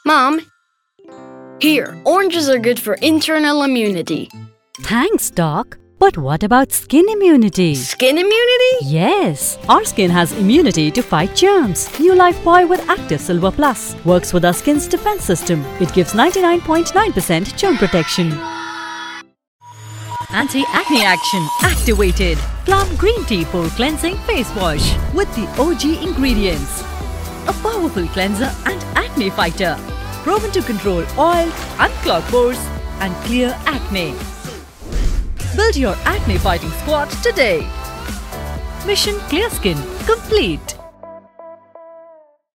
Mom, here, oranges are good for internal immunity. Thanks, Doc. But what about skin immunity? Skin immunity? Yes, our skin has immunity to fight germs. New Lifebuoy with Active Silver Plus works with our skin's defense system. It gives 99.9% germ protection. Anti-acne action activated. Plum Green Tea Pore Cleansing Face Wash with the OG ingredients. A powerful cleanser and acne fighter. Proven to control oil, unclog pores and clear acne. Build your acne fighting squad today. Mission Clear Skin complete.